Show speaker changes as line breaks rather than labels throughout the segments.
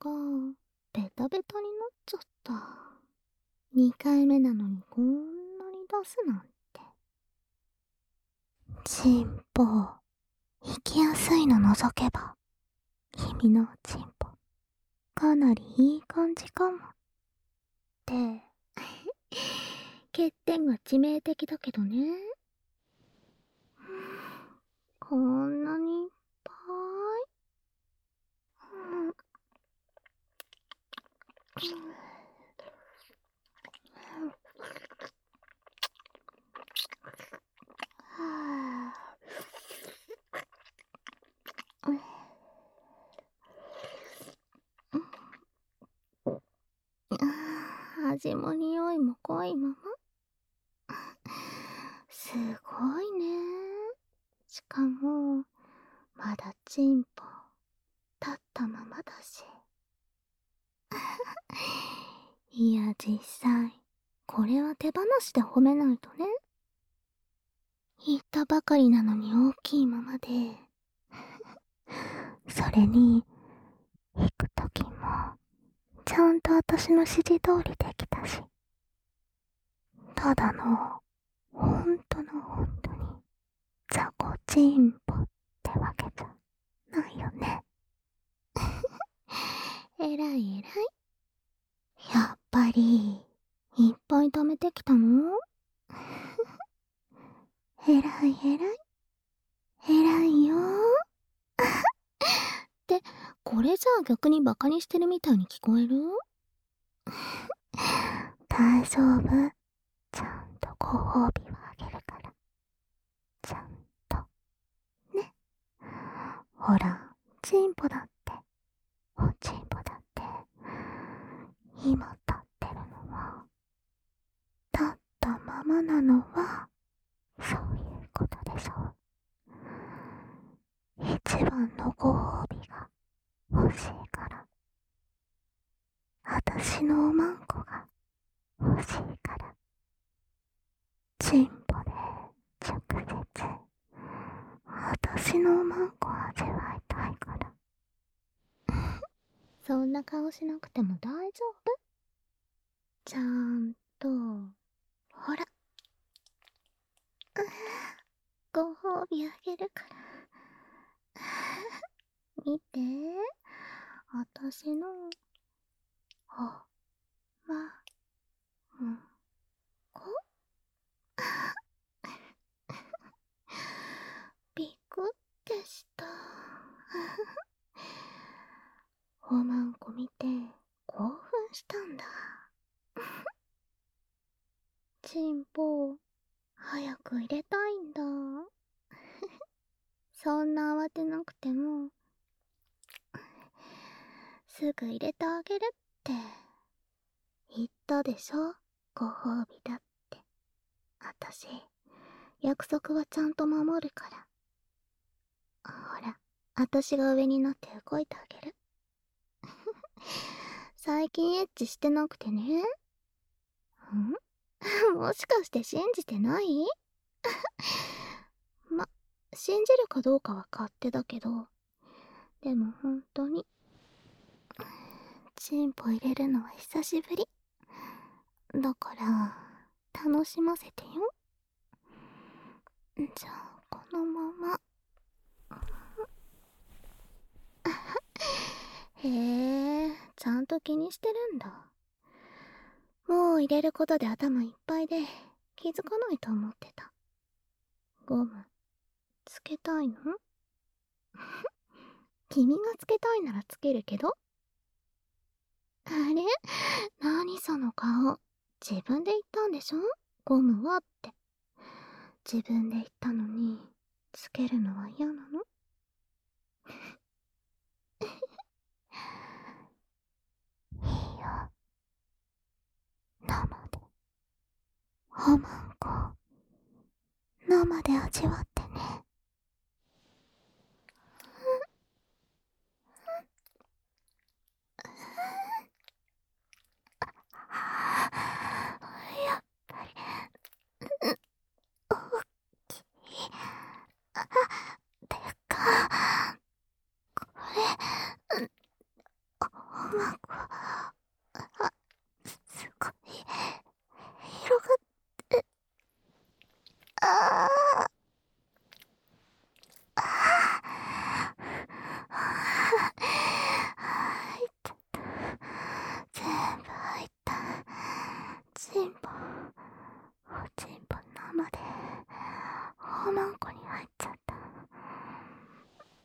がベタベタになっちゃった。2回目なのにこんなに出すなんて。チンポ、行きやすいの除けば、君のチンポ、かなりいい感じかも。って、欠点が致命的だけどね。こんなにいっぱい。味も匂いも濃いまま。すごいね。しかも、まだチンポ、立ったままだし。いや、実際、これは手放しで褒めないとね。言ったばかりなのに大きいままで。それに、行くときも、ちゃんと私の指示通りできたし。ただの、ほんとのほんとに、雑魚チンポってわけじゃないよね。えらいえらい。やっぱり、いっぱい貯めてきたの？えらいえらい。えらいよって、これじゃあ逆にバカにしてるみたいに聞こえる？大丈夫。ちゃんとご褒美はあげるから。ちゃんと。ね。ほら、チンポだって、おチンポだって、今立ってるのは、立ったままなのは、そういうことでしょ。一番のご褒美が欲しいから。私のおまんこが欲しいから。チンポで直接、私のおまんこ味わいたいから。そんな顔しなくても大丈夫。ちゃんと、ほら。ご褒美あげるから。見て。私の、お、ま、ん、こびっくってした。おまんこ見て、興奮したんだ。チンポ、早く入れたいんだ。そんな慌てなくても、すぐ入れてあげるって言ったでしょ、ご褒美だって。あたし、約束はちゃんと守るから。ほら、あたしが上になって動いてあげる。最近エッチしてなくてね。もしかして信じてない？ま、信じるかどうかは勝手だけど、でも本当に、チンポ入れるのは久しぶり。だから、楽しませてよ。じゃあ、このまま。へえ、ちゃんと気にしてるんだ。もう入れることで頭いっぱいで気づかないと思ってた。ゴム、つけたいの？君がつけたいならつけるけど。あれ？何その顔。自分で言ったんでしょ？ゴムはって。自分で言ったのに、つけるのは嫌なの？いいよ。生で。おまんこ。生で味わってね。やっぱり、大きい。てか、これ、お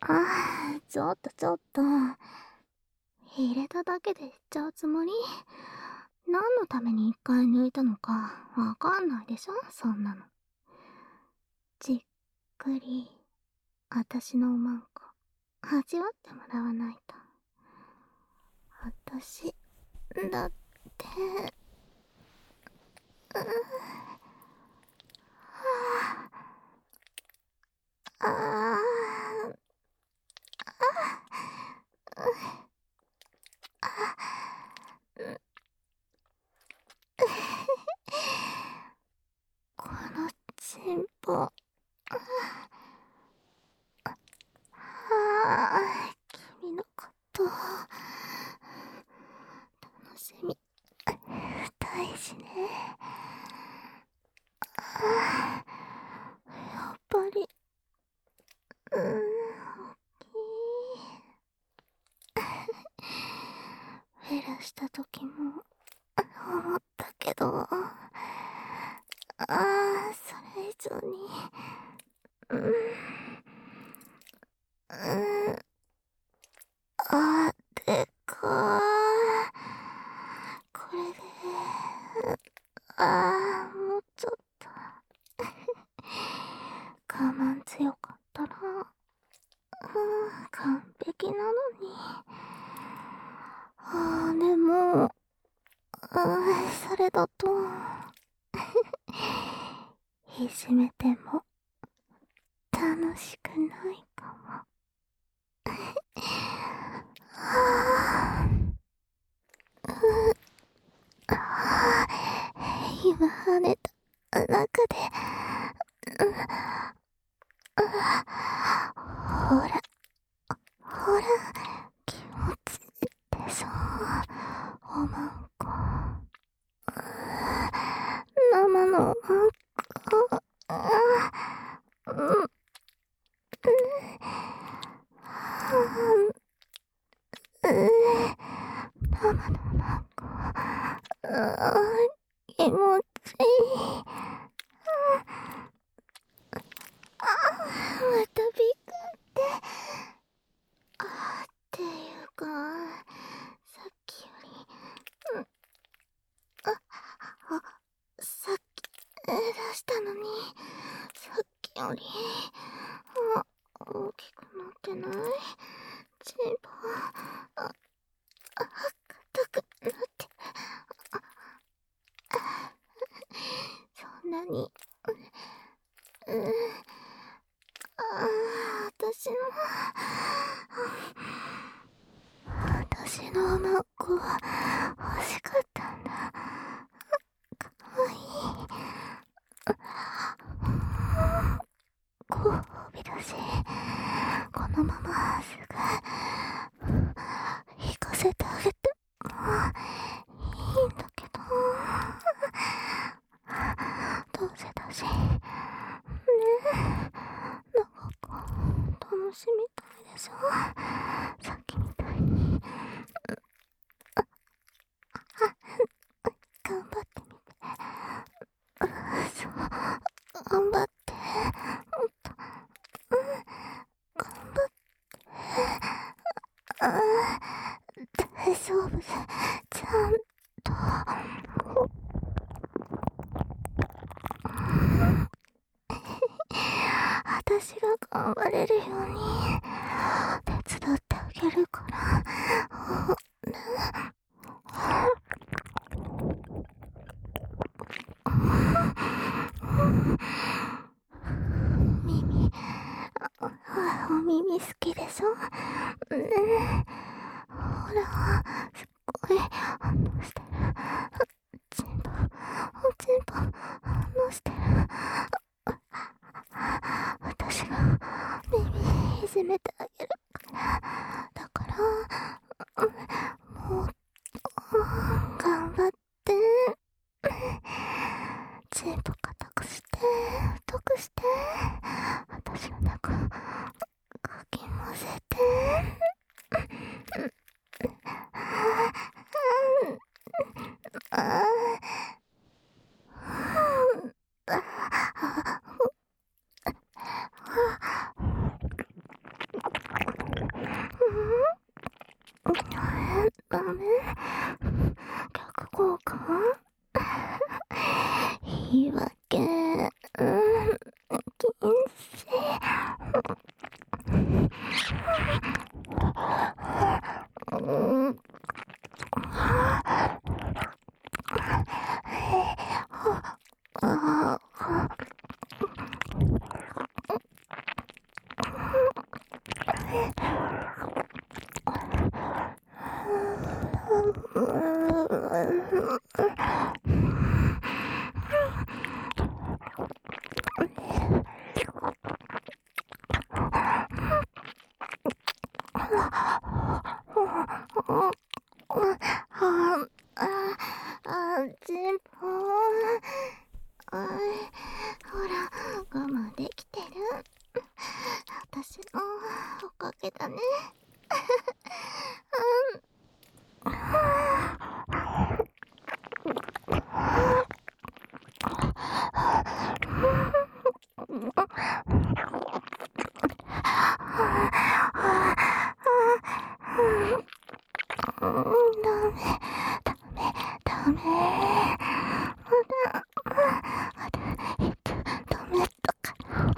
ちょっとちょっと。入れただけで言っちゃうつもり？何のために一回抜いたのかわかんないでしょ、そんなの。じっくり、あたしのおまんこ、味わってもらわないと。あたし、だって、はあ、ああ、このチンポ、ああ、君のこと、楽しみ、大事ね。やっぱり、大きい。減らした時も、思ったけど、それ以上に、うん、うん、でかこれで、もうちょっと、我慢強かったら、完璧なのに。でも、それだと、いじめても、楽しくないかも。は今跳ねた中で、ほら、ほら、気持ちいいでしょ、おまんこ。生のおまんこ。うん、生のおまんこ。気持ちいい。またびっくって。っていうか、さっきより、さっき出したのに、さっきより、大きくなってない？チンポ、硬くなって、そんなに、私の、私のおまんこは欲しかったんだ。かわいい。ご褒美だし、このまますぐ、行かせてあげてもいいんだけど、どうせだし、ねえ、なんか楽しみたいでしょ、さっきみたいに。頑張ってみて。そう、頑張って。もっと、頑張って。大丈夫。ちゃんと。私が頑張れるように手伝ってあげるから。耳、お耳好きでしょ？ねえ、ほら、すっごい反応してる。チンポ、チンポ、反応してる。私が耳いじめてあげるから。だから、もう、頑張って。チンポ硬くして、太くして、私の中、かき混ぜて。 ダメ？逆効果？言い訳、禁止。チンポほら、我慢できてる。私のおかげだね。ダメ。ダメとか。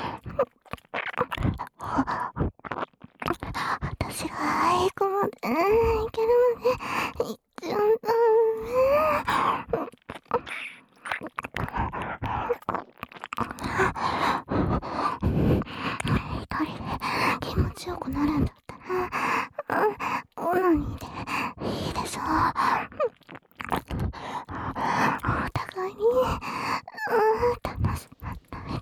私が行くまで、行けるまで、一応ダメ。一人で気持ちよくなるんだったら、オナニーでいいでしょ。お互いに、楽しまない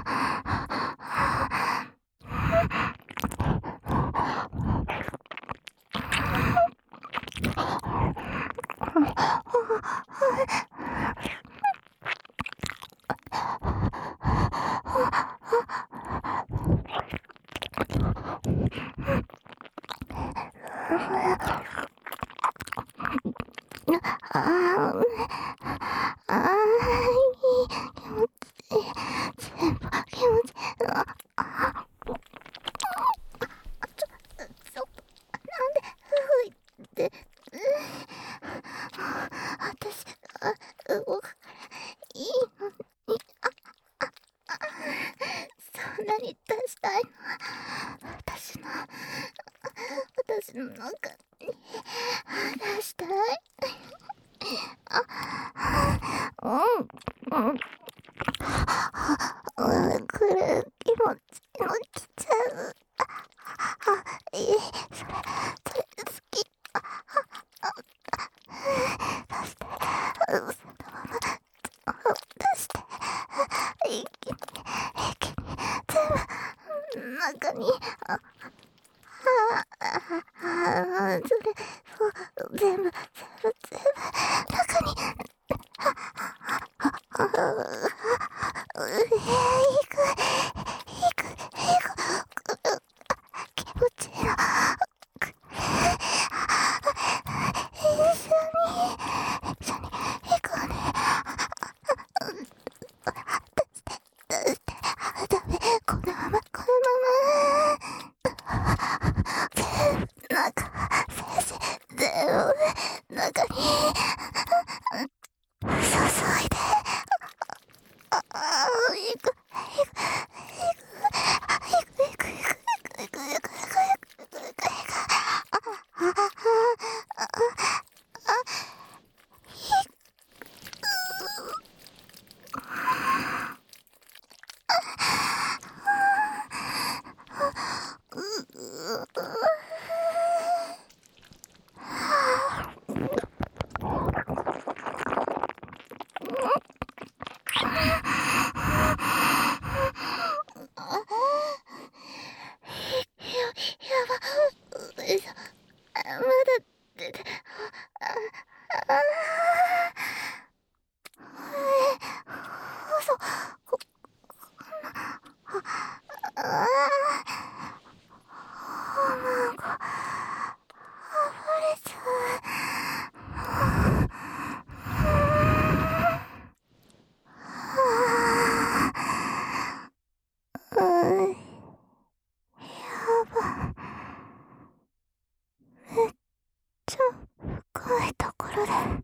いい気持ちいい。全部気持ちいい。ちょっと、なんで吹いて、私が動くからいいのに、そんなに出したいのは、私の中に出したい。来る気持ちも来ちゃう。それ好き。出して、そのまま出して、一気に全部中に、全部中に、 る。